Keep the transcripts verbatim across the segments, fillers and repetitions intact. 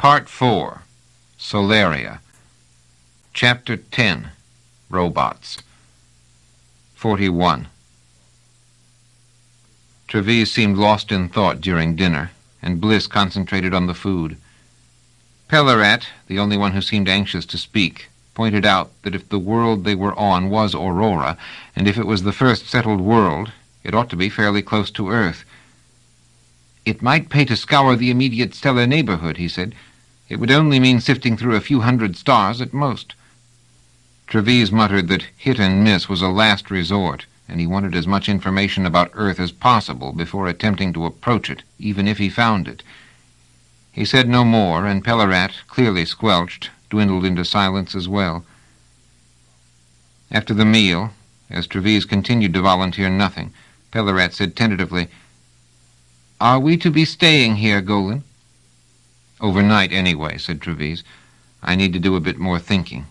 Part four, Solaria. Chapter ten, Robots. forty-one. Trevise seemed lost in thought during dinner, and Bliss concentrated on the food. Pellarat, the only one who seemed anxious to speak, pointed out that if the world they were on was Aurora, and if it was the first settled world, it ought to be fairly close to Earth. "It might pay to scour the immediate stellar neighborhood," he said. "It would only mean sifting through a few hundred stars at most." Trevise muttered that hit and miss was a last resort, and he wanted as much information about Earth as possible before attempting to approach it, even if he found it. He said no more, and Pellarat, clearly squelched, dwindled into silence as well. After the meal, as Trevise continued to volunteer nothing, Pellarat said tentatively, "Are we to be staying here, Golan?" "Overnight, anyway," said Trevise. "I need to do a bit more thinking."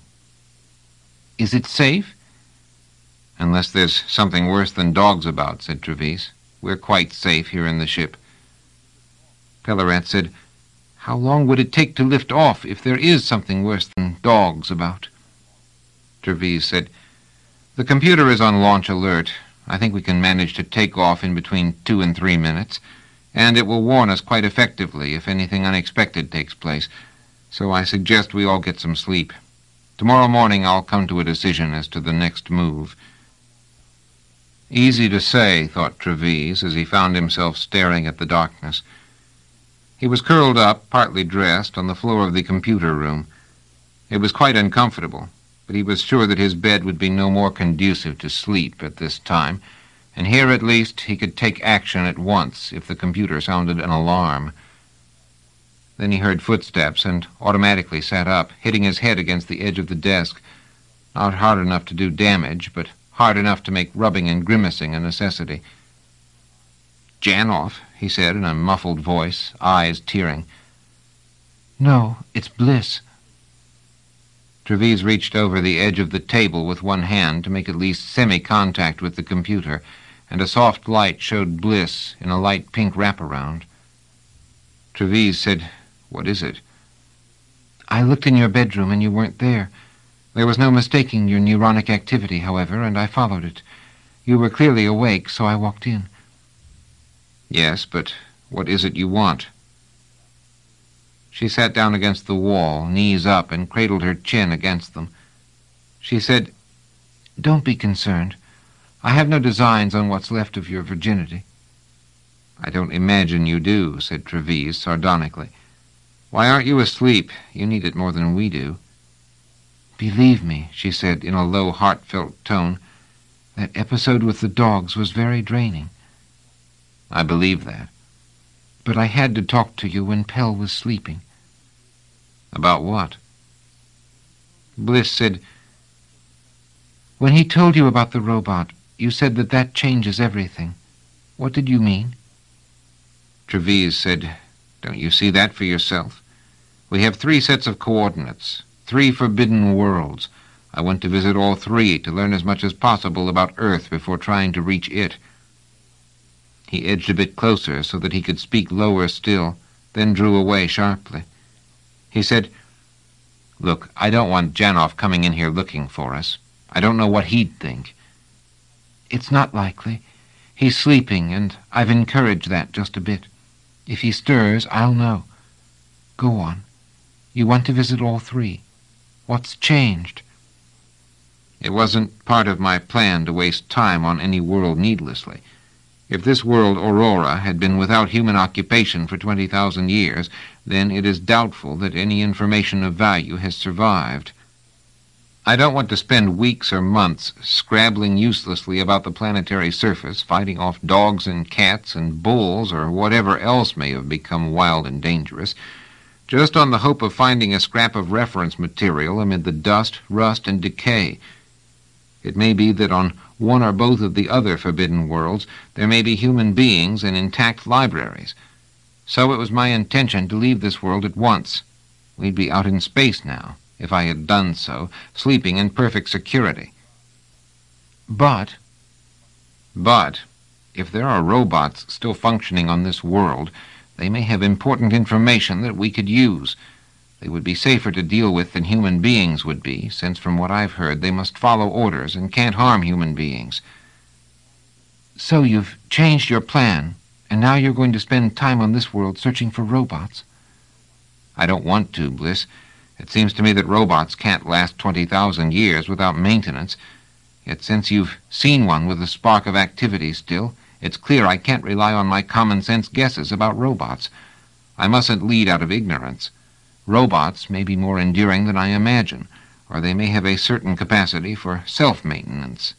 "Is it safe?" "Unless there's something worse than dogs about," said Trevise. "We're quite safe here in the ship." Pellarat said, "How long would it take to lift off if there is something worse than dogs about?" Trevise said, "The computer is on launch alert. I think we can manage to take off in between two and three minutes, and it will warn us quite effectively if anything unexpected takes place. So I suggest we all get some sleep. Tomorrow morning I'll come to a decision as to the next move." Easy to say, thought Trevise, as he found himself staring at the darkness. He was curled up, partly dressed, on the floor of the computer room. It was quite uncomfortable, but he was sure that his bed would be no more conducive to sleep at this time, and here at least he could take action at once if the computer sounded an alarm. Then he heard footsteps and automatically sat up, hitting his head against the edge of the desk, not hard enough to do damage, but hard enough to make rubbing and grimacing a necessity. "Janoff," he said in a muffled voice, eyes tearing. "No, it's Bliss." Trevise reached over the edge of the table with one hand to make at least semi-contact with the computer, and a soft light showed Bliss in a light pink wraparound. Trevise said, "What is it?" "I looked in your bedroom and you weren't there. There was no mistaking your neuronic activity, however, and I followed it. You were clearly awake, so I walked in." "Yes, but what is it you want?" She sat down against the wall, knees up, and cradled her chin against them. She said, "Don't be concerned. I have no designs on what's left of your virginity." "I don't imagine you do," said Trevise sardonically. "Why aren't you asleep? You need it more than we do." "Believe me," she said in a low, heartfelt tone, "that episode with the dogs was very draining." "I believe that." "But I had to talk to you when Pell was sleeping." "About what?" Bliss said, "When he told you about the robot, you said that that changes everything. What did you mean?" Trevise said, "Don't you see that for yourself? We have three sets of coordinates, three forbidden worlds. I want to visit all three to learn as much as possible about Earth before trying to reach it." He edged a bit closer so that he could speak lower still, then drew away sharply. He said, "Look, I don't want Janoff coming in here looking for us. I don't know what he'd think." "It's not likely. He's sleeping, and I've encouraged that just a bit. If he stirs, I'll know. Go on. You want to visit all three. What's changed?" "It wasn't part of my plan to waste time on any world needlessly. If this world, Aurora, had been without human occupation for twenty thousand years, then it is doubtful that any information of value has survived. I don't want to spend weeks or months scrabbling uselessly about the planetary surface, fighting off dogs and cats and bulls or whatever else may have become wild and dangerous, just on the hope of finding a scrap of reference material amid the dust, rust, and decay. It may be that on one or both of the other forbidden worlds there may be human beings and intact libraries. So it was my intention to leave this world at once. We'd be out in space now, if I had done so, sleeping in perfect security." But, but, if there are robots still functioning on this world, they may have important information that we could use. They would be safer to deal with than human beings would be, since from what I've heard they must follow orders and can't harm human beings. So you've changed your plan, and now you're going to spend time on this world searching for robots? I don't want to, Bliss. It seems to me that robots can't last twenty thousand years without maintenance. Yet since you've seen one with a spark of activity still, it's clear I can't rely on my common-sense guesses about robots. I mustn't lead out of ignorance. Robots may be more enduring than I imagine, or they may have a certain capacity for self-maintenance.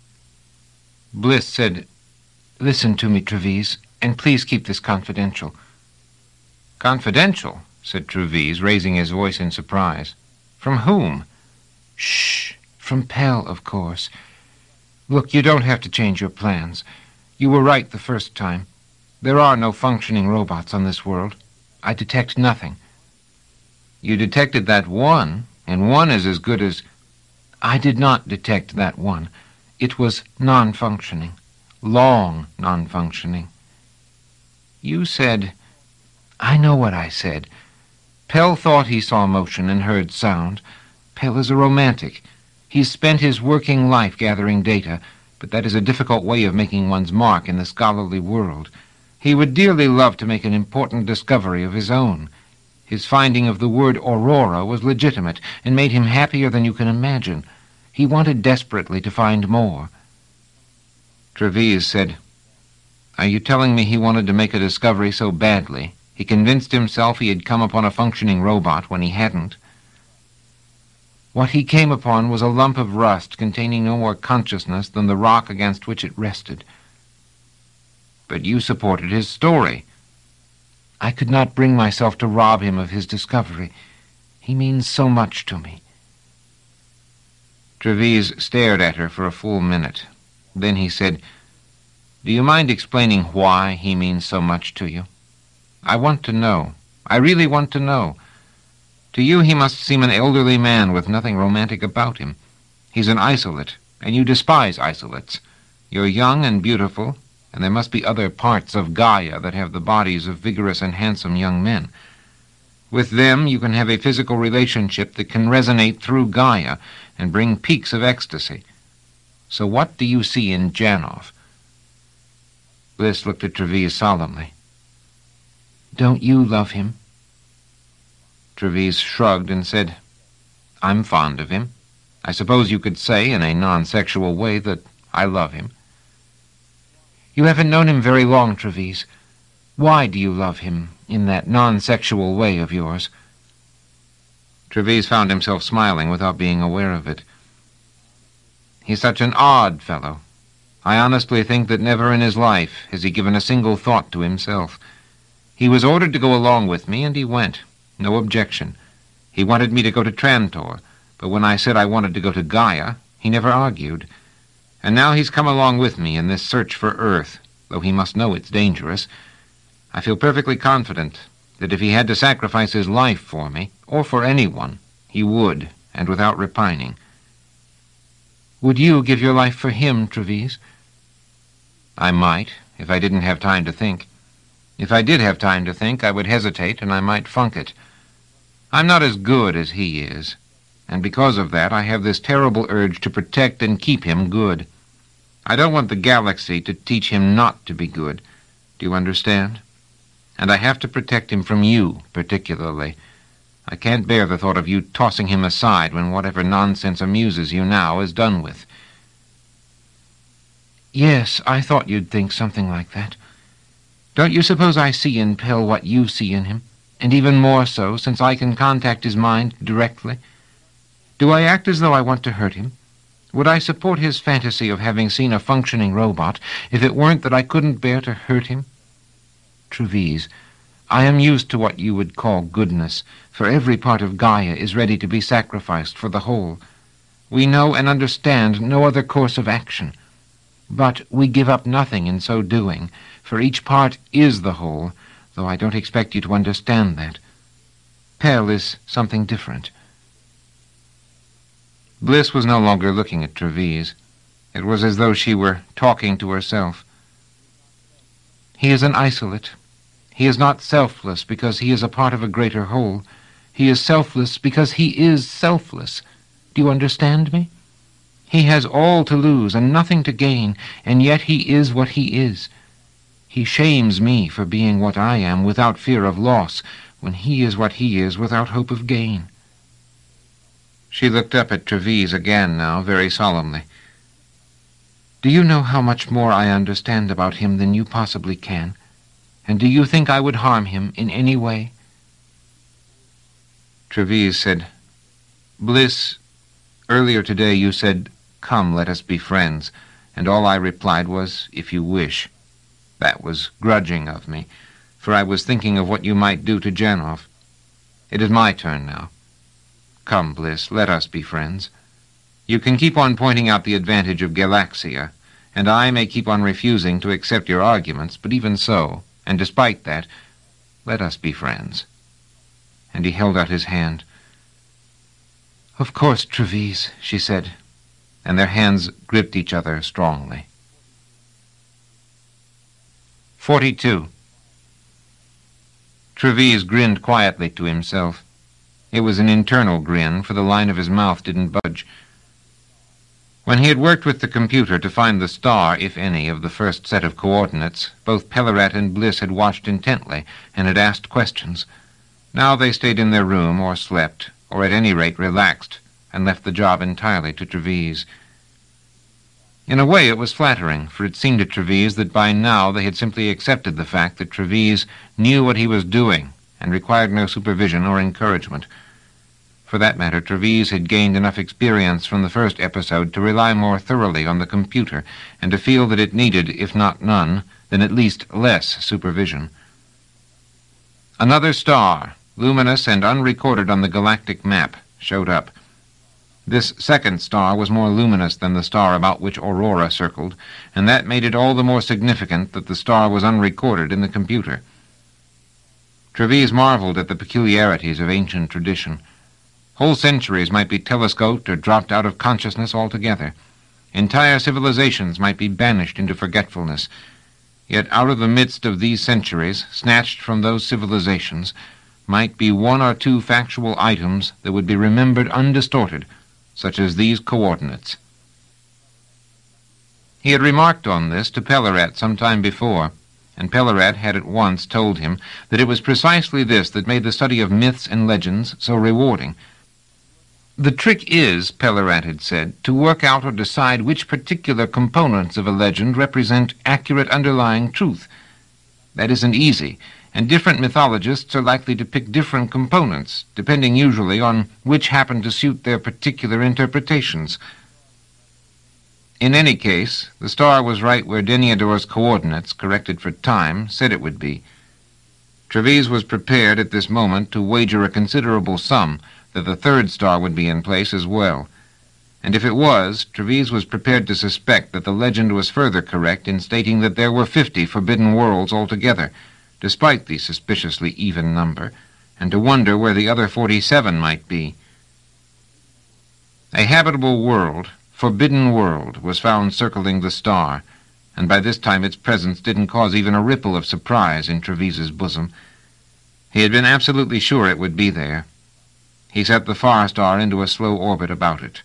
Bliss said, "Listen to me, Treves, and please keep this confidential." "Confidential?" said Treves, raising his voice in surprise. "From whom?" "Shh! From Pell, of course. Look, you don't have to change your plans. You were right the first time. There are no functioning robots on this world. I detect nothing." "You detected that one, and one is as good as—" "I did not detect that one. It was non-functioning. Long non-functioning." "You said—" "I know what I said. Pell thought he saw motion and heard sound. Pell is a romantic. He's spent his working life gathering data, but that is a difficult way of making one's mark in the scholarly world. He would dearly love to make an important discovery of his own. His finding of the word aurora was legitimate and made him happier than you can imagine. He wanted desperately to find more." Treves said, "Are you telling me he wanted to make a discovery so badly? He convinced himself he had come upon a functioning robot when he hadn't." "What he came upon was a lump of rust containing no more consciousness than the rock against which it rested." "But you supported his story." "I could not bring myself to rob him of his discovery. He means so much to me." Treves stared at her for a full minute. Then he said, "Do you mind explaining why he means so much to you? I want to know. I really want to know. To you he must seem an elderly man with nothing romantic about him. He's an isolate, and you despise isolates. You're young and beautiful, and there must be other parts of Gaia that have the bodies of vigorous and handsome young men. With them you can have a physical relationship that can resonate through Gaia and bring peaks of ecstasy. So what do you see in Janov?" Bliss looked at Treves solemnly. "Don't you love him?" Treves shrugged and said, "I'm fond of him. I suppose you could say in a non-sexual way that I love him." "You haven't known him very long, Treves. Why do you love him in that non-sexual way of yours?" Treves found himself smiling without being aware of it. "He's such an odd fellow. I honestly think that never in his life has he given a single thought to himself. He was ordered to go along with me, and he went. No objection. He wanted me to go to Trantor, but when I said I wanted to go to Gaia, he never argued. And now he's come along with me in this search for Earth, though he must know it's dangerous. I feel perfectly confident that if he had to sacrifice his life for me, or for anyone, he would, and without repining." "Would you give your life for him, Treves?" "I might, if I didn't have time to think. If I did have time to think, I would hesitate, and I might funk it. I'm not as good as he is, and because of that I have this terrible urge to protect and keep him good. I don't want the galaxy to teach him not to be good. Do you understand? And I have to protect him from you, particularly. I can't bear the thought of you tossing him aside when whatever nonsense amuses you now is done with." "Yes, I thought you'd think something like that. Don't you suppose I see in Pell what you see in him, and even more so, since I can contact his mind directly? Do I act as though I want to hurt him? Would I support his fantasy of having seen a functioning robot if it weren't that I couldn't bear to hurt him? Treves, I am used to what you would call goodness, for every part of Gaia is ready to be sacrificed for the whole. We know and understand no other course of action. But we give up nothing in so doing, for each part is the whole, though I don't expect you to understand that. Pell is something different." Bliss was no longer looking at Treves. It was as though she were talking to herself. "He is an isolate. He is not selfless because he is a part of a greater whole. He is selfless because he is selfless. Do you understand me? He has all to lose and nothing to gain, and yet he is what he is. He shames me for being what I am without fear of loss, when he is what he is without hope of gain." She looked up at Trevise again now, very solemnly. "Do you know how much more I understand about him than you possibly can? And do you think I would harm him in any way?" Trevise said, "Bliss, earlier today you said, 'Come, let us be friends,' and all I replied was, 'If you wish.' That was grudging of me, for I was thinking of what you might do to Janov. It is my turn now. Come, Bliss, let us be friends. You can keep on pointing out the advantage of Galaxia, and I may keep on refusing to accept your arguments, but even so, and despite that, let us be friends." And he held out his hand. "Of course, Trevise," she said, and their hands gripped each other strongly. Forty-two. Trevise grinned quietly to himself. It was an internal grin, for the line of his mouth didn't budge. When he had worked with the computer to find the star, if any, of the first set of coordinates, both Pellerat and Bliss had watched intently and had asked questions. Now they stayed in their room, or slept, or at any rate relaxed, and left the job entirely to Trevise. In a way it was flattering, for it seemed to Trevise that by now they had simply accepted the fact that Trevise knew what he was doing and required no supervision or encouragement. For that matter, Trevise had gained enough experience from the first episode to rely more thoroughly on the computer and to feel that it needed, if not none, then at least less supervision. Another star, luminous and unrecorded on the galactic map, showed up. This second star was more luminous than the star about which Aurora circled, and that made it all the more significant that the star was unrecorded in the computer. Trevise marveled at the peculiarities of ancient tradition. Whole centuries might be telescoped or dropped out of consciousness altogether. Entire civilizations might be banished into forgetfulness. Yet out of the midst of these centuries, snatched from those civilizations, might be one or two factual items that would be remembered undistorted, such as these coordinates. He had remarked on this to Pellerat some time before, and Pellerat had at once told him that it was precisely this that made the study of myths and legends so rewarding. "The trick is," Pellerat had said, "to work out or decide which particular components of a legend represent accurate underlying truth. That isn't easy, and different mythologists are likely to pick different components, depending usually on which happen to suit their particular interpretations." In any case, the star was right where Deniador's coordinates, corrected for time, said it would be. Trevise was prepared at this moment to wager a considerable sum that the third star would be in place as well. And if it was, Trevise was prepared to suspect that the legend was further correct in stating that there were fifty forbidden worlds altogether, despite the suspiciously even number, and to wonder where the other forty-seven might be. A habitable world, forbidden world, was found circling the star, and by this time its presence didn't cause even a ripple of surprise in Trevise's bosom. He had been absolutely sure it would be there. He set the far star into a slow orbit about it.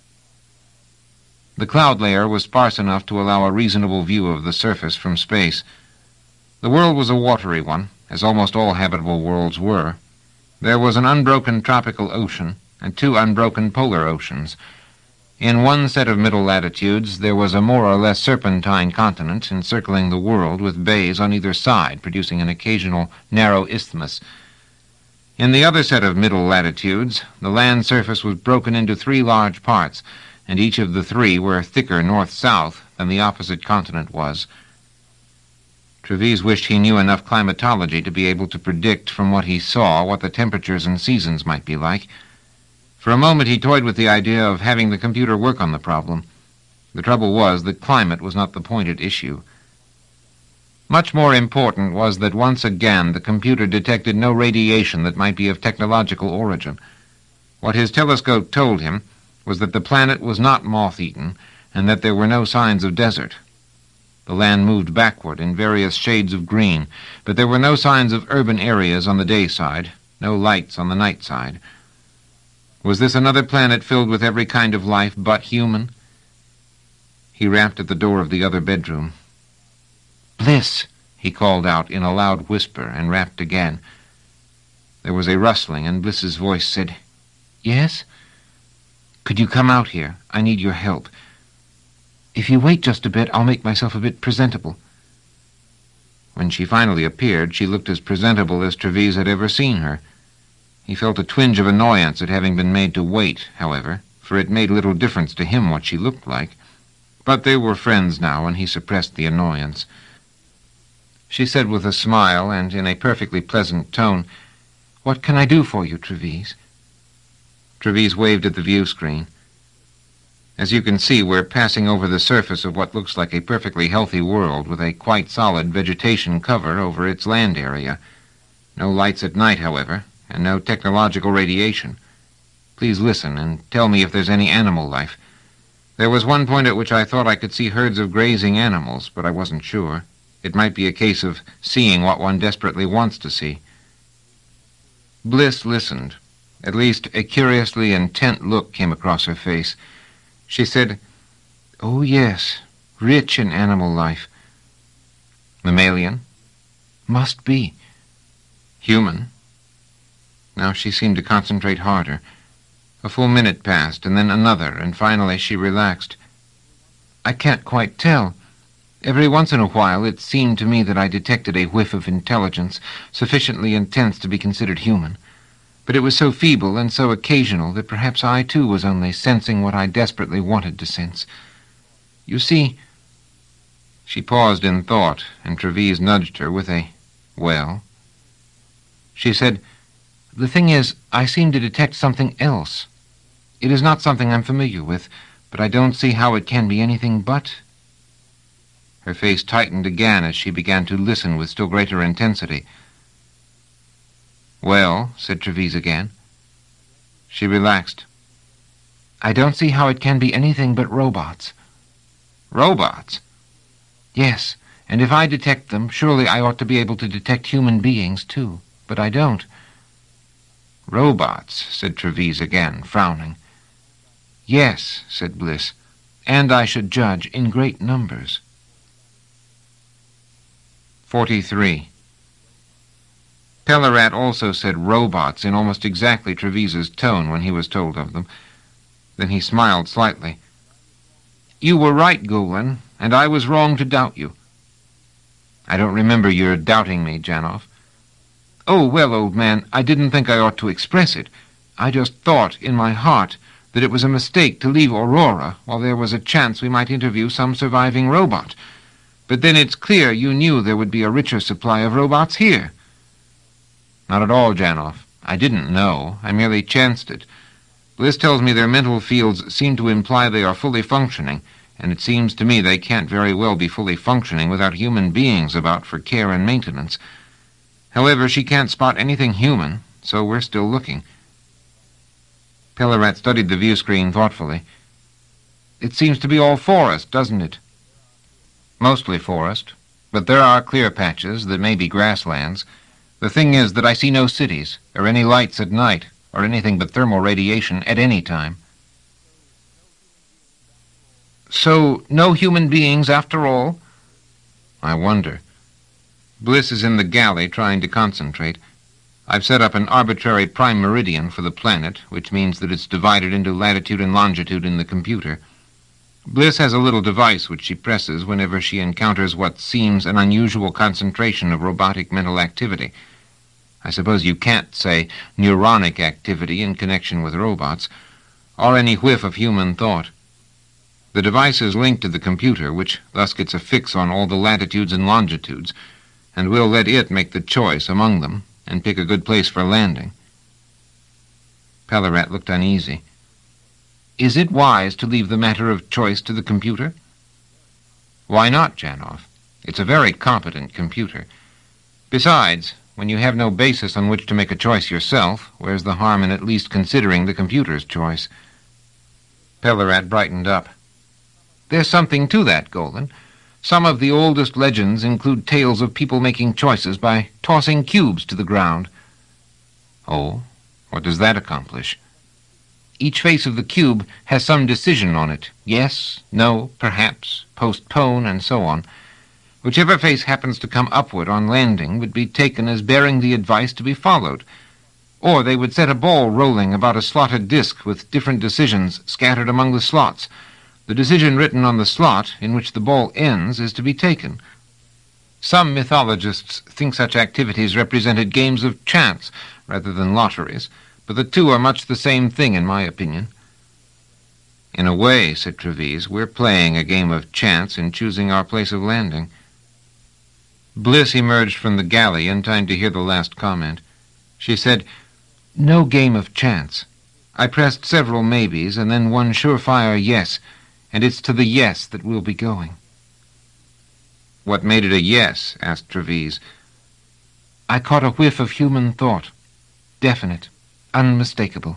The cloud layer was sparse enough to allow a reasonable view of the surface from space. The world was a watery one, as almost all habitable worlds were. There was an unbroken tropical ocean and two unbroken polar oceans. In one set of middle latitudes there was a more or less serpentine continent encircling the world with bays on either side, producing an occasional narrow isthmus. In the other set of middle latitudes, the land surface was broken into three large parts, and each of the three were thicker north-south than the opposite continent was. Trevise wished he knew enough climatology to be able to predict from what he saw what the temperatures and seasons might be like. For a moment he toyed with the idea of having the computer work on the problem. The trouble was that climate was not the point at issue. Much more important was that once again the computer detected no radiation that might be of technological origin. What his telescope told him was that the planet was not moth-eaten and that there were no signs of desert. The land moved backward in various shades of green, but there were no signs of urban areas on the day side, No lights on the night side. Was this another planet filled with every kind of life but human? He rapped at the door of the other bedroom. "Bliss!" he called out in a loud whisper, and rapped again. There was a rustling, and Bliss's voice said, "Yes? Could you come out here? I need your help. If you wait just a bit, I'll make myself a bit presentable." When she finally appeared, she looked as presentable as Trevise had ever seen her. He felt a twinge of annoyance at having been made to wait, however, for it made little difference to him what she looked like. But they were friends now, and he suppressed the annoyance. She said with a smile and in a perfectly pleasant tone, "What can I do for you, Trevise?" Trevise waved at the view screen. "As you can see, we're passing over the surface of what looks like a perfectly healthy world with a quite solid vegetation cover over its land area. No lights at night, however, and no technological radiation. Please listen and tell me if there's any animal life. There was one point at which I thought I could see herds of grazing animals, but I wasn't sure. It might be a case of seeing what one desperately wants to see." Bliss listened. At least a curiously intent look came across her face. She said, "Oh, yes, rich in animal life." "Mammalian?" "Must be." "Human?" Now she seemed to concentrate harder. A full minute passed, and then another, and finally she relaxed. "I can't quite tell. Every once in a while it seemed to me that I detected a whiff of intelligence, sufficiently intense to be considered human. But it was so feeble and so occasional that perhaps I, too, was only sensing what I desperately wanted to sense. You see—" She paused in thought, and Trevise nudged her with a, "Well?" She said, "The thing is, I seem to detect something else. It is not something I'm familiar with, but I don't see how it can be anything but—" Her face tightened again as she began to listen with still greater intensity. "Well," said Trevise again. She relaxed. "I don't see how it can be anything but robots." "Robots?" "Yes, and if I detect them, surely I ought to be able to detect human beings, too. But I don't." "Robots," said Trevise again, frowning. "Yes," said Bliss, "and I should judge in great numbers." Forty-three. Pellarat also said robots in almost exactly Trevise's tone when he was told of them. Then he smiled slightly. "You were right, Golan, and I was wrong to doubt you." "I don't remember your doubting me, Janov." "Oh, well, old man, I didn't think I ought to express it. I just thought, in my heart, that it was a mistake to leave Aurora while there was a chance we might interview some surviving robot. But then it's clear you knew there would be a richer supply of robots here." "Not at all, Janov. I didn't know. I merely chanced it. Bliss tells me their mental fields seem to imply they are fully functioning, and it seems to me they can't very well be fully functioning without human beings about for care and maintenance. However, she can't spot anything human, so we're still looking." Pellarat studied the view screen thoughtfully. "It seems to be all forest, doesn't it?" "Mostly forest, but there are clear patches that may be grasslands. The thing is that I see no cities, or any lights at night, or anything but thermal radiation at any time." "So, no human beings after all?" "I wonder." Bliss is in the galley trying to concentrate. I've set up an arbitrary prime meridian for the planet, which means that it's divided into latitude and longitude in the computer. Bliss has a little device which she presses whenever she encounters what seems an unusual concentration of robotic mental activity. I suppose you can't say neuronic activity in connection with robots, or any whiff of human thought. The device is linked to the computer, which thus gets a fix on all the latitudes and longitudes, and we'll let it make the choice among them and pick a good place for landing. Pellarat looked uneasy. "Is it wise to leave the matter of choice to the computer?" "Why not, Janov? It's a very competent computer. Besides, when you have no basis on which to make a choice yourself, where's the harm in at least considering the computer's choice?" Pellarat brightened up. "There's something to that, Golan. Some of the oldest legends include tales of people making choices by tossing cubes to the ground." Oh? What does that accomplish? Each face of the cube has some decision on it. Yes, no, perhaps, postpone, and so on. Whichever face happens to come upward on landing would be taken as bearing the advice to be followed. Or they would set a ball rolling about a slotted disk with different decisions scattered among the slots. The decision written on the slot in which the ball ends is to be taken. Some mythologists think such activities represented games of chance rather than lotteries, but the two are much the same thing in my opinion. In a way, said Trevise, we're playing a game of chance in choosing our place of landing. Bliss emerged from the galley in time to hear the last comment. She said, No game of chance. I pressed several maybes and then one surefire yes, and it's to the yes that we'll be going. What made it a yes? Asked Trevise. I caught a whiff of human thought. Definite. Unmistakable.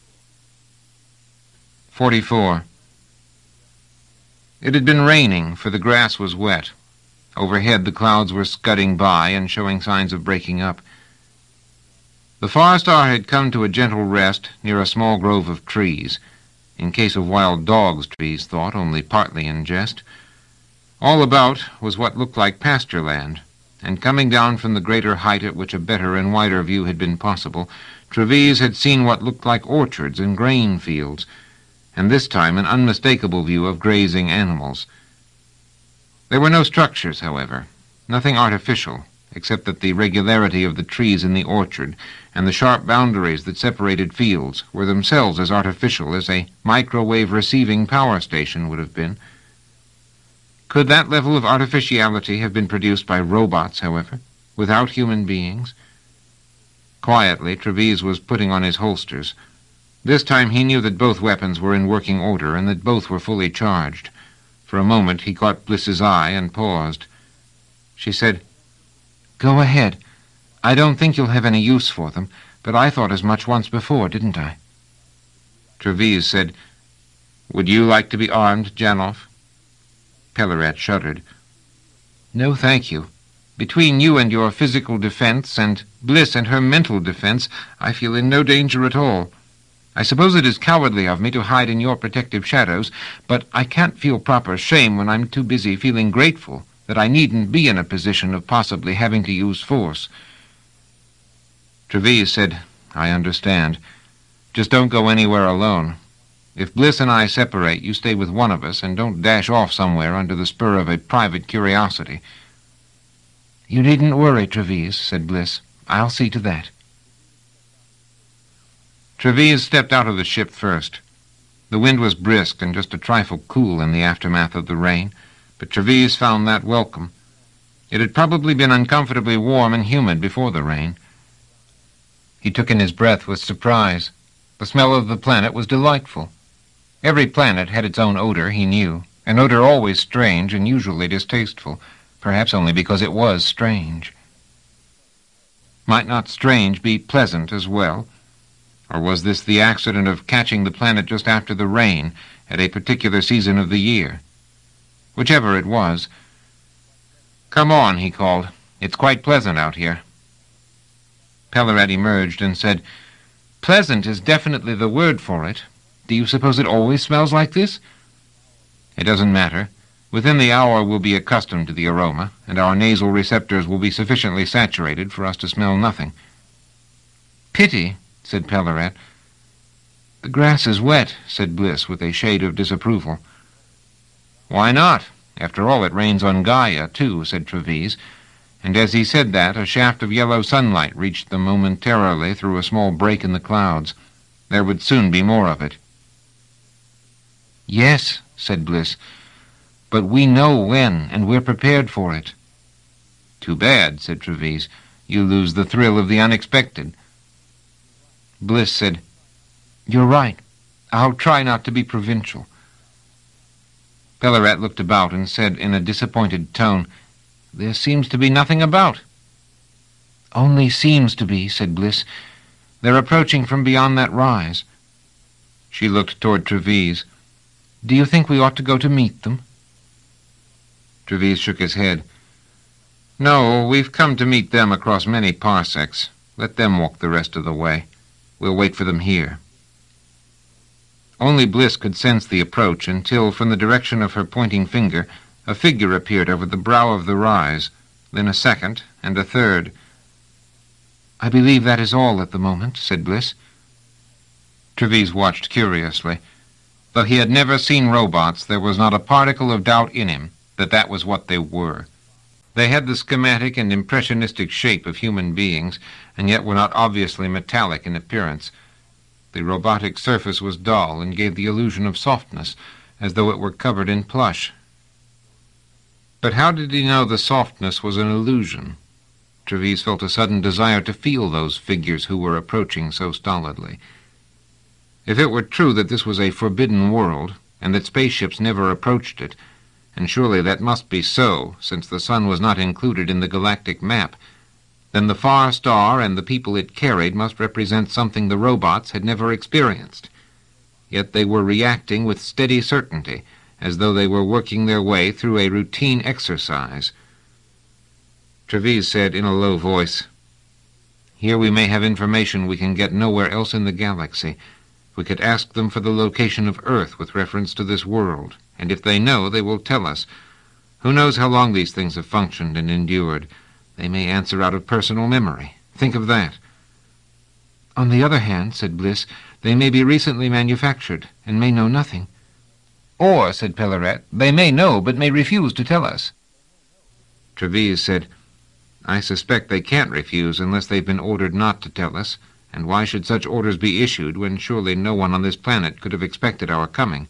Forty-four. It had been raining, for the grass was wet. Overhead the clouds were scudding by and showing signs of breaking up. The Far Star had come to a gentle rest near a small grove of trees, in case of wild dogs, Trevise thought, only partly in jest. All about was what looked like pasture land, and coming down from the greater height at which a better and wider view had been possible, Trevise had seen what looked like orchards and grain fields, and this time an unmistakable view of grazing animals. There were no structures, however, nothing artificial, except that the regularity of the trees in the orchard and the sharp boundaries that separated fields were themselves as artificial as a microwave receiving power station would have been. Could that level of artificiality have been produced by robots, however, without human beings? Quietly, Trevise was putting on his holsters. This time he knew that both weapons were in working order and that both were fully charged. For a moment he caught Bliss's eye and paused. She said, Go ahead. I don't think you'll have any use for them, but I thought as much once before, didn't I? Trevise said, Would you like to be armed, Janoff? Pellarat shuddered. No, thank you. Between you and your physical defense and Bliss and her mental defense, I feel in no danger at all. I suppose it is cowardly of me to hide in your protective shadows, but I can't feel proper shame when I'm too busy feeling grateful that I needn't be in a position of possibly having to use force. Trevise said, I understand. Just don't go anywhere alone. If Bliss and I separate, you stay with one of us and don't dash off somewhere under the spur of a private curiosity. You needn't worry, Trevise, said Bliss. I'll see to that. Trevise stepped out of the ship first. The wind was brisk and just a trifle cool in the aftermath of the rain, but Trevise found that welcome. It had probably been uncomfortably warm and humid before the rain. He took in his breath with surprise. The smell of the planet was delightful. Every planet had its own odor, he knew, an odor always strange and usually distasteful, perhaps only because it was strange. Might not strange be pleasant as well? Or was this the accident of catching the planet just after the rain at a particular season of the year? Whichever it was. Come on, he called. It's quite pleasant out here. Pellarat emerged and said, Pleasant is definitely the word for it. Do you suppose it always smells like this? It doesn't matter. Within the hour we'll be accustomed to the aroma, and our nasal receptors will be sufficiently saturated for us to smell nothing. Pity, said Pellarat. The grass is wet, said Bliss with a shade of disapproval. Why not? After all, it rains on Gaia, too, said Trevise, and as he said that, a shaft of yellow sunlight reached them momentarily through a small break in the clouds. There would soon be more of it. Yes, said Bliss, but we know when, and we're prepared for it. Too bad, said Trevise. You lose the thrill of the unexpected. Bliss said, You're right. I'll try not to be provincial. Pellarat looked about and said in a disappointed tone, There seems to be nothing about. Only seems to be, said Bliss. They're approaching from beyond that rise. She looked toward Trevise. Do you think we ought to go to meet them? Trevise shook his head. No, we've come to meet them across many parsecs. Let them walk the rest of the way. We'll wait for them here." Only Bliss could sense the approach until, from the direction of her pointing finger, a figure appeared over the brow of the rise, then a second, and a third. "I believe that is all at the moment," said Bliss. Treves watched curiously. Though he had never seen robots, there was not a particle of doubt in him that that was what they were. They had the schematic and impressionistic shape of human beings, and yet were not obviously metallic in appearance. The robotic surface was dull and gave the illusion of softness, as though it were covered in plush. But how did he know the softness was an illusion? Treves felt a sudden desire to feel those figures who were approaching so stolidly. If it were true that this was a forbidden world, and that spaceships never approached it, and surely that must be so, since the sun was not included in the galactic map, then the far star and the people it carried must represent something the robots had never experienced. Yet they were reacting with steady certainty, as though they were working their way through a routine exercise. Treves said in a low voice, "Here we may have information we can get nowhere else in the galaxy. We could ask them for the location of Earth with reference to this world, and if they know, they will tell us. Who knows how long these things have functioned and endured? They may answer out of personal memory. Think of that." "On the other hand," said Bliss, "they may be recently manufactured, and may know nothing." "Or," said Pellaret, "they may know, but may refuse to tell us." Treves said, "I suspect they can't refuse unless they've been ordered not to tell us, and why should such orders be issued when surely no one on this planet could have expected our coming?"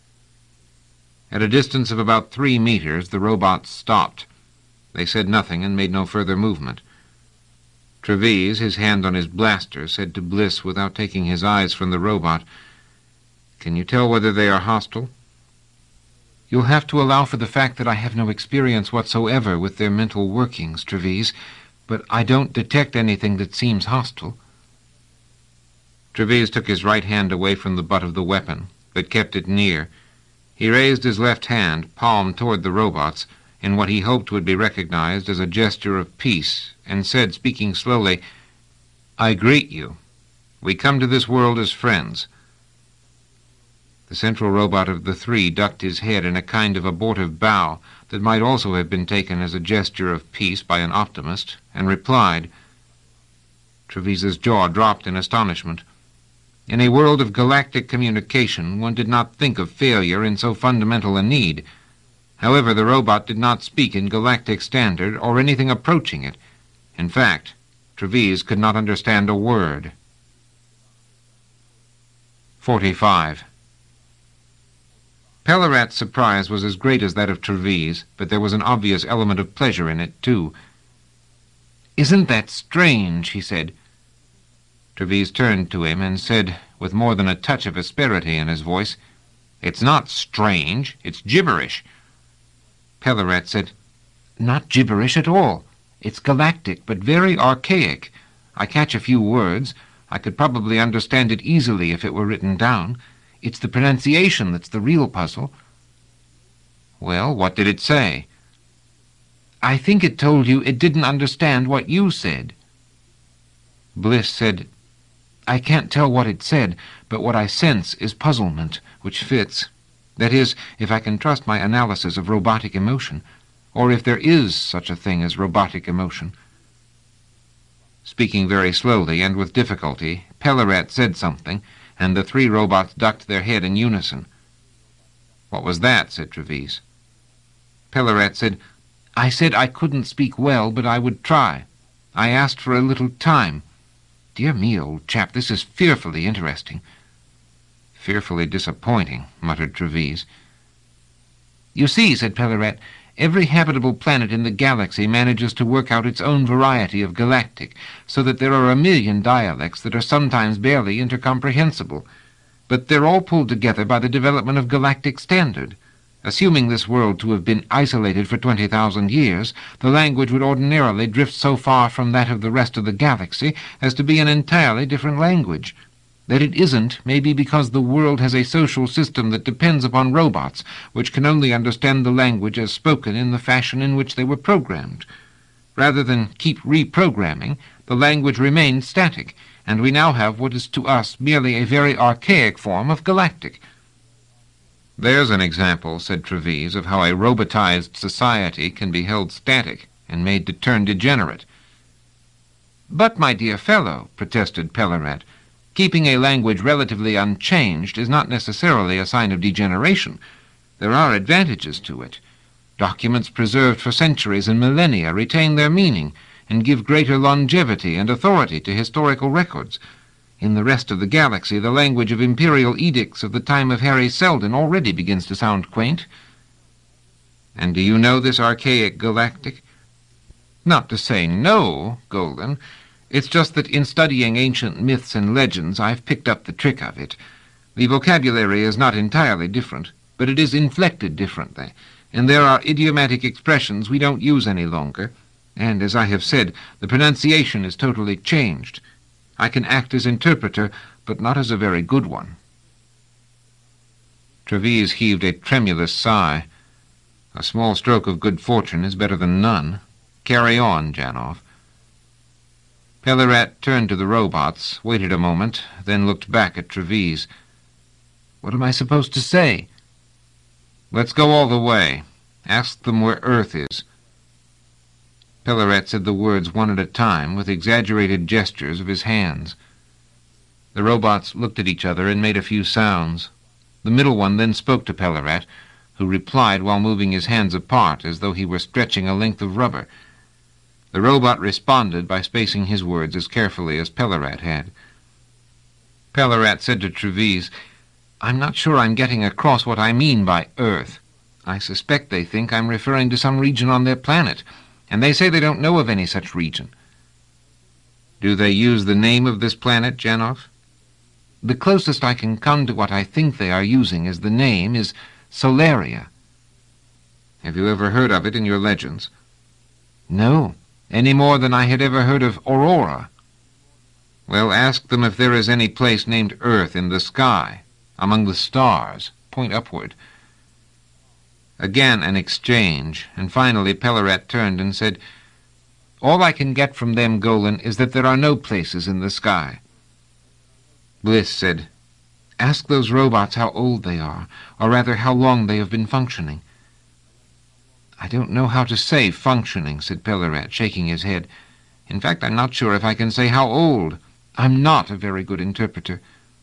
At a distance of about three meters, the robots stopped. They said nothing and made no further movement. Treves, his hand on his blaster, said to Bliss without taking his eyes from the robot, "Can you tell whether they are hostile?" "You'll have to allow for the fact that I have no experience whatsoever with their mental workings, Treves, but I don't detect anything that seems hostile." Treves took his right hand away from the butt of the weapon, but kept it near. He raised his left hand, palm toward the robots, in what he hoped would be recognized as a gesture of peace, and said, speaking slowly, "I greet you. We come to this world as friends." The central robot of the three ducked his head in a kind of abortive bow that might also have been taken as a gesture of peace by an optimist, and replied. Treves's jaw dropped in astonishment. In a world of galactic communication, one did not think of failure in so fundamental a need. However, the robot did not speak in galactic standard or anything approaching it. In fact, Treves could not understand a word. Forty-five. Pellarat's surprise was as great as that of Treves, but there was an obvious element of pleasure in it, too. "Isn't that strange?" he said. Treves turned to him and said, with more than a touch of asperity in his voice, "It's not strange, it's gibberish." Pellarat said, "Not gibberish at all. It's galactic, but very archaic. I catch a few words. I could probably understand it easily if it were written down. It's the pronunciation that's the real puzzle." "Well, what did it say?" "I think it told you it didn't understand what you said." Bliss said, "I can't tell what it said, but what I sense is puzzlement, which fits. That is, if I can trust my analysis of robotic emotion, or if there is such a thing as robotic emotion." Speaking very slowly and with difficulty, Pellarat said something, and the three robots ducked their head in unison. "What was that?" said Treves. Pellarat said, "I said I couldn't speak well, but I would try. I asked for a little time. Dear me, old chap, this is fearfully interesting." "Fearfully disappointing," muttered Treves. "You see," said Pellarat, "every habitable planet in the galaxy manages to work out its own variety of galactic, so that there are a million dialects that are sometimes barely intercomprehensible. But they're all pulled together by the development of galactic standard. Assuming this world to have been isolated for twenty thousand years, the language would ordinarily drift so far from that of the rest of the galaxy as to be an entirely different language. That it isn't may be because the world has a social system that depends upon robots, which can only understand the language as spoken in the fashion in which they were programmed. Rather than keep reprogramming, the language remained static, and we now have what is to us merely a very archaic form of galactic. There's an example, said Trevise, of how a robotized society can be held static and made to turn degenerate. But, my dear fellow, protested Pellarat, keeping a language relatively unchanged is not necessarily a sign of degeneration. There are advantages to it. Documents preserved for centuries and millennia retain their meaning and give greater longevity and authority to historical records. In the rest of the galaxy, the language of imperial edicts of the time of Harry Seldon already begins to sound quaint. And do you know this archaic galactic? Not to say no, Golden. It's just that in studying ancient myths and legends, I've picked up the trick of it. The vocabulary is not entirely different, but it is inflected differently, and there are idiomatic expressions we don't use any longer, and, as I have said, the pronunciation is totally changed. I can act as interpreter, but not as a very good one. Trevise heaved a tremulous sigh. A small stroke of good fortune is better than none. Carry on, Janov. Pellarat turned to the robots, waited a moment, then looked back at Trevise. What am I supposed to say? Let's go all the way. Ask them where Earth is. Pellarat said the words one at a time, with exaggerated gestures of his hands. The robots looked at each other and made a few sounds. The middle one then spoke to Pellarat, who replied while moving his hands apart as though he were stretching a length of rubber. The robot responded by spacing his words as carefully as Pellarat had. Pellarat said to Trevise, I'm not sure I'm getting across what I mean by Earth. I suspect they think I'm referring to some region on their planet, and they say they don't know of any such region. Do they use the name of this planet, Janov? The closest I can come to what I think they are using as the name is Solaria. Have you ever heard of it in your legends? No, any more than I had ever heard of Aurora. Well, ask them if there is any place named Earth in the sky, among the stars. Point upward. Again an exchange, and finally Pellarat turned and said, All I can get from them, Golan, is that there are no places in the sky. Bliss said, Ask those robots how old they are, or rather how long they have been functioning. I don't know how to say functioning, said Pellarat, shaking his head. In fact, I'm not sure if I can say how old. I'm not a very good interpreter.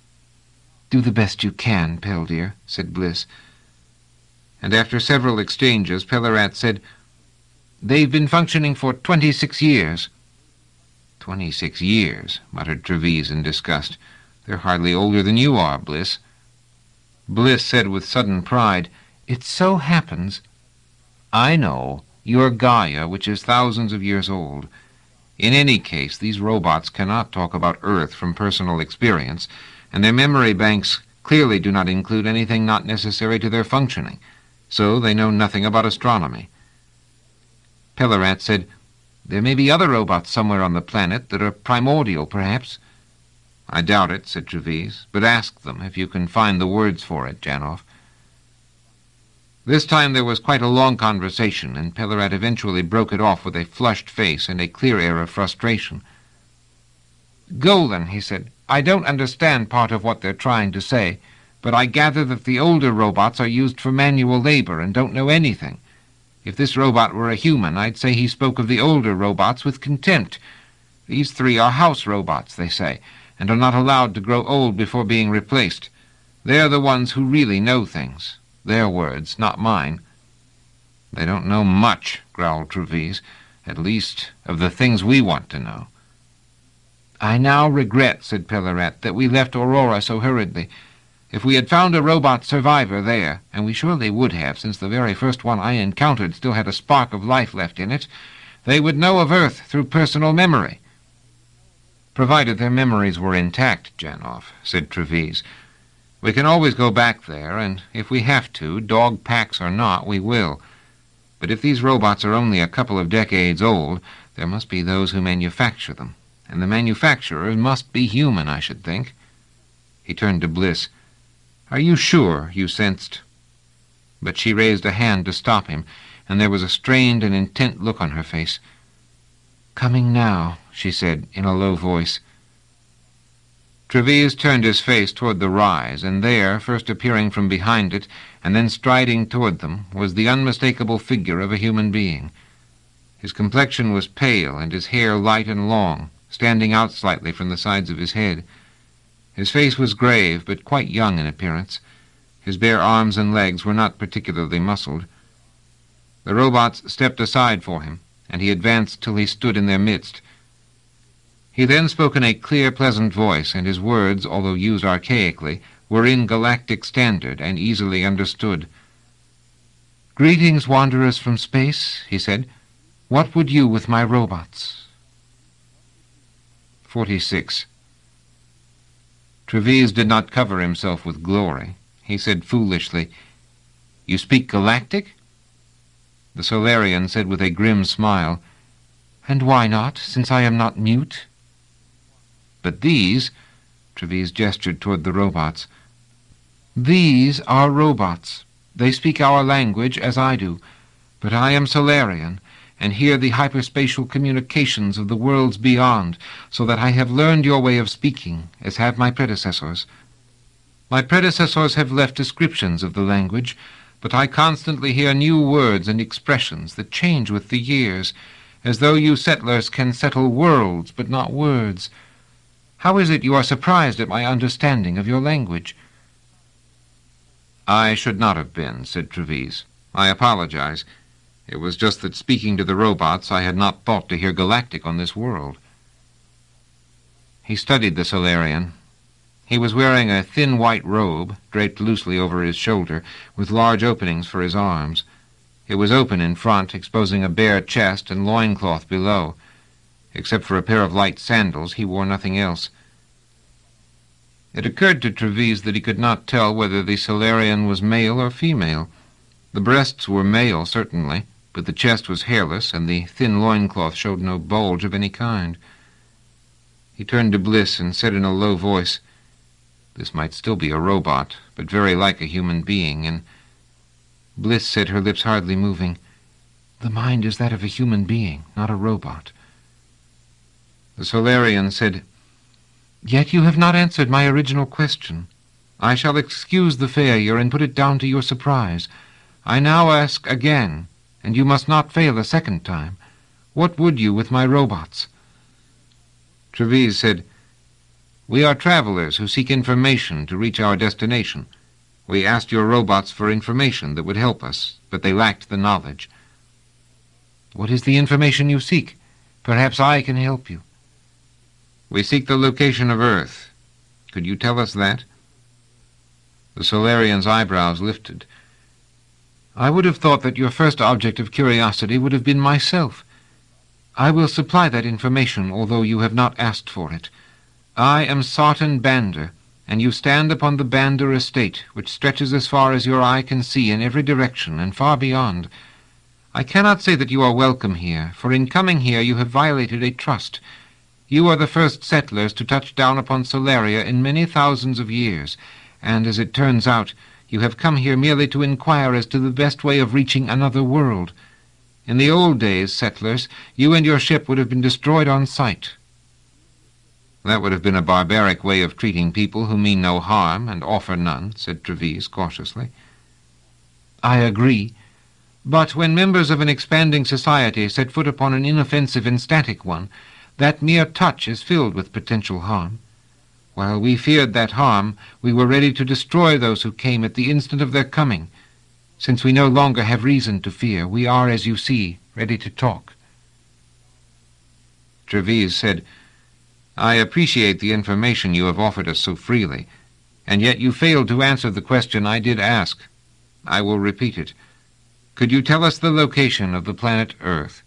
Do the best you can, Pell dear, said Bliss. And after several exchanges, Pellarat said, They've been functioning for twenty-six years. Twenty-six years, muttered Trevise in disgust. They're hardly older than you are, Bliss. Bliss said with sudden pride, It so happens. I know. You're Gaia, which is thousands of years old. In any case, these robots cannot talk about Earth from personal experience, and their memory banks clearly do not include anything not necessary to their functioning, so they know nothing about astronomy. Pellarat said, There may be other robots somewhere on the planet that are primordial, perhaps. I doubt it, said Trevise, but ask them if you can find the words for it, Janov. This time there was quite a long conversation, and Pellarat eventually broke it off with a flushed face and a clear air of frustration. Golan, he said, I don't understand part of what they're trying to say, but I gather that the older robots are used for manual labor and don't know anything. If this robot were a human, I'd say he spoke of the older robots with contempt. These three are house robots, they say, and are not allowed to grow old before being replaced. They're the ones who really know things. Their words, not mine. They don't know much, growled Trevise, at least of the things we want to know. I now regret, said Pellarat, that we left Aurora so hurriedly. If we had found a robot survivor there, and we surely would have, since the very first one I encountered still had a spark of life left in it, they would know of Earth through personal memory. Provided their memories were intact, Janov, said Trevise. We can always go back there, and if we have to, dog packs or not, we will. But if these robots are only a couple of decades old, there must be those who manufacture them, and the manufacturers must be human, I should think. He turned to Bliss. Are you sure you sensed? But she raised a hand to stop him, and there was a strained and intent look on her face. "Coming now," she said in a low voice. Trevise turned his face toward the rise, and there, first appearing from behind it, and then striding toward them, was the unmistakable figure of a human being. His complexion was pale, and his hair light and long, standing out slightly from the sides of his head. His face was grave, but quite young in appearance. His bare arms and legs were not particularly muscled. The robots stepped aside for him, and he advanced till he stood in their midst. He then spoke in a clear, pleasant voice, and his words, although used archaically, were in galactic standard and easily understood. "Greetings, wanderers from space," he said. "What would you with my robots?" forty-six. Trevise did not cover himself with glory. He said foolishly, "You speak galactic?" The Solarian said with a grim smile, "And why not, since I am not mute?" "But these—" Trevise gestured toward the robots. "These are robots. They speak our language as I do, but I am Solarian, and hear the hyperspatial communications of the worlds beyond, so that I have learned your way of speaking, as have my predecessors. My predecessors have left descriptions of the language, but I constantly hear new words and expressions that change with the years, as though you settlers can settle worlds, but not words. How is it you are surprised at my understanding of your language?" "I should not have been," said Trevise. "I apologize. It was just that speaking to the robots I had not thought to hear galactic on this world." He studied the Solarian. He was wearing a thin white robe, draped loosely over his shoulder, with large openings for his arms. It was open in front, exposing a bare chest and loincloth below. Except for a pair of light sandals, he wore nothing else. It occurred to Trevise that he could not tell whether the Solarian was male or female. The breasts were male, certainly, but the chest was hairless, and the thin loincloth showed no bulge of any kind. He turned to Bliss and said in a low voice, "This might still be a robot, but very like a human being, and—" Bliss said, her lips hardly moving, "The mind is that of a human being, not a robot." The Solarian said, "Yet you have not answered my original question. I shall excuse the failure and put it down to your surprise. I now ask again, and you must not fail a second time. What would you with my robots?" Trevise said, "We are travelers who seek information to reach our destination. We asked your robots for information that would help us, but they lacked the knowledge." "What is the information you seek? Perhaps I can help you." "We seek the location of Earth. Could you tell us that?" The Solarian's eyebrows lifted. "I would have thought that your first object of curiosity would have been myself. I will supply that information, although you have not asked for it. I am Sartan Bander, and you stand upon the Bander estate, which stretches as far as your eye can see in every direction and far beyond. I cannot say that you are welcome here, for in coming here you have violated a trust. You are the first settlers to touch down upon Solaria in many thousands of years, and, as it turns out, you have come here merely to inquire as to the best way of reaching another world. In the old days, settlers, you and your ship would have been destroyed on sight." "That would have been a barbaric way of treating people who mean no harm and offer none," said Trevise cautiously. "I agree. But when members of an expanding society set foot upon an inoffensive and static one, that mere touch is filled with potential harm. While we feared that harm, we were ready to destroy those who came at the instant of their coming. Since we no longer have reason to fear, we are, as you see, ready to talk." Trevise said, "I appreciate the information you have offered us so freely, and yet you failed to answer the question I did ask. I will repeat it. Could you tell us the location of the planet Earth?"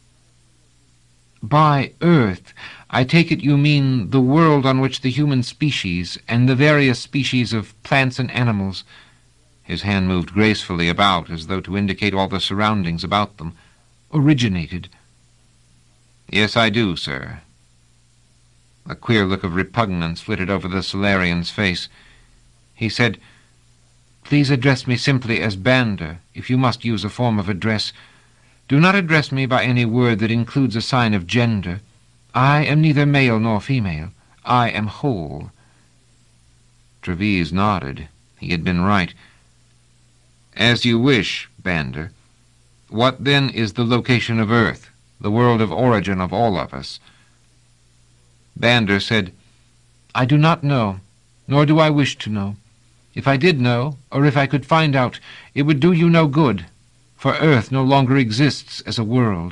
"By Earth, I take it you mean the world on which the human species and the various species of plants and animals—" His hand moved gracefully about as though to indicate all the surroundings about them, "originated." "Yes, I do, sir." A queer look of repugnance flitted over the Solarian's face. He said, "Please address me simply as Bander, if you must use a form of address. Do not address me by any word that includes a sign of gender. I am neither male nor female. I am whole." Trevise nodded. He had been right. "As you wish, Bander. What, then, is the location of Earth, the world of origin of all of us?" Bander said, "I do not know, nor do I wish to know. If I did know, or if I could find out, it would do you no good, for Earth no longer exists as a world."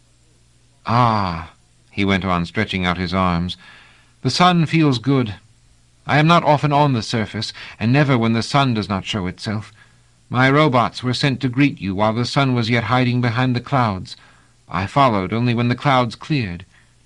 "Ah," he went on, stretching out his arms, "the sun feels good. I am not often on the surface, and never when the sun does not show itself. My robots were sent to greet you while the sun was yet hiding behind the clouds. I followed only when the clouds cleared."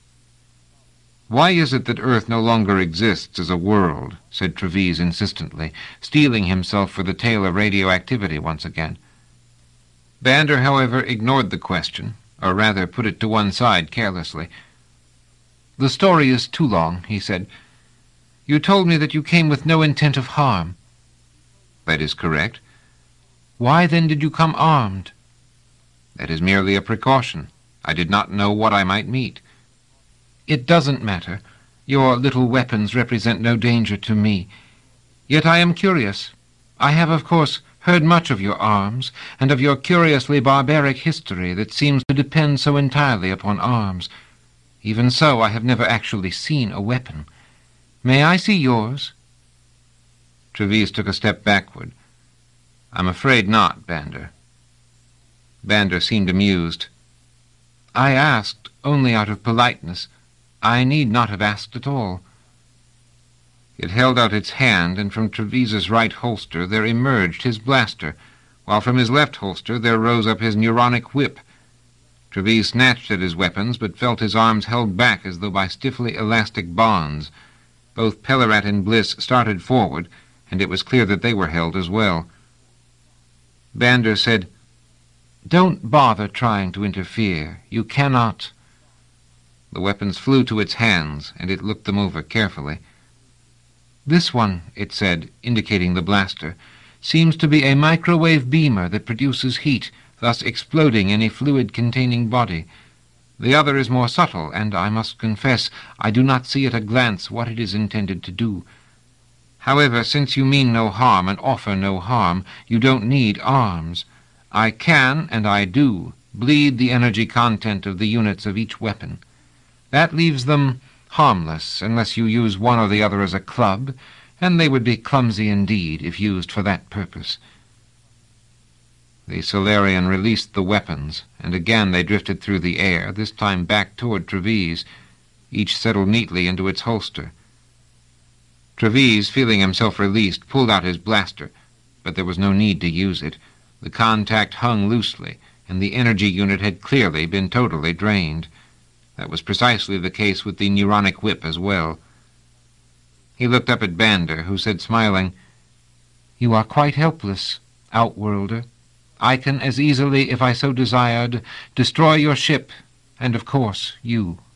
"Why is it that Earth no longer exists as a world?" said Trevise insistently, steeling himself for the tale of radioactivity once again. Bander, however, ignored the question, or rather put it to one side carelessly. "The story is too long," he said. "You told me that you came with no intent of harm." "That is correct." "Why, then, did you come armed?" "That is merely a precaution. I did not know what I might meet." "It doesn't matter. Your little weapons represent no danger to me. Yet I am curious. I have, of course, heard much of your arms, and of your curiously barbaric history that seems to depend so entirely upon arms. Even so, I have never actually seen a weapon. May I see yours?" Trevise took a step backward. "I'm afraid not, Bander." Bander seemed amused. "I asked only out of politeness. I need not have asked at all." It held out its hand, and from Trevise's right holster there emerged his blaster, while from his left holster there rose up his neuronic whip. Trevise snatched at his weapons, but felt his arms held back as though by stiffly elastic bonds. Both Pellerat and Bliss started forward, and it was clear that they were held as well. Bander said, "Don't bother trying to interfere. You cannot." The weapons flew to its hands, and it looked them over carefully. "This one," it said, indicating the blaster, "seems to be a microwave beamer that produces heat, thus exploding any fluid-containing body. The other is more subtle, and I must confess I do not see at a glance what it is intended to do. However, since you mean no harm and offer no harm, you don't need arms. I can, and I do, bleed the energy content of the units of each weapon. That leaves them harmless unless you use one or the other as a club, and they would be clumsy indeed if used for that purpose." The Solarian released the weapons, and again they drifted through the air, this time back toward Trevise. Each settled neatly into its holster. Trevise, feeling himself released, pulled out his blaster, but there was no need to use it. The contact hung loosely, and the energy unit had clearly been totally drained. That was precisely the case with the neuronic whip as well. He looked up at Bander, who said, smiling, "You are quite helpless, Outworlder. I can as easily, if I so desired, destroy your ship, and of course you."